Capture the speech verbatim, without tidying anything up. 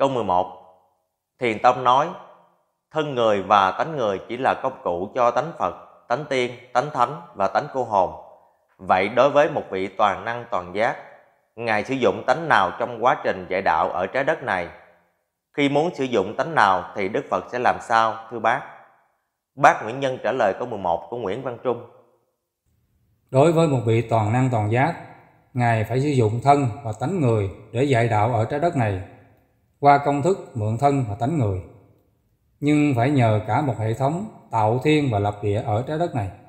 Câu mười một. Thiền Tông nói, thân người và tánh người chỉ là công cụ cho tánh Phật, tánh tiên, tánh thánh và tánh cô hồn. Vậy đối với một vị toàn năng toàn giác, Ngài sử dụng tánh nào trong quá trình dạy đạo ở trái đất này? Khi muốn sử dụng tánh nào thì Đức Phật sẽ làm sao, thưa bác? Bác Nguyễn Nhân trả lời câu mười một của Nguyễn Văn Trung. Đối với một vị toàn năng toàn giác, Ngài phải sử dụng thân và tánh người để dạy đạo ở trái đất này, qua công thức mượn thân và tánh người. Nhưng phải nhờ cả một hệ thống tạo thiên và lập địa ở trái đất này.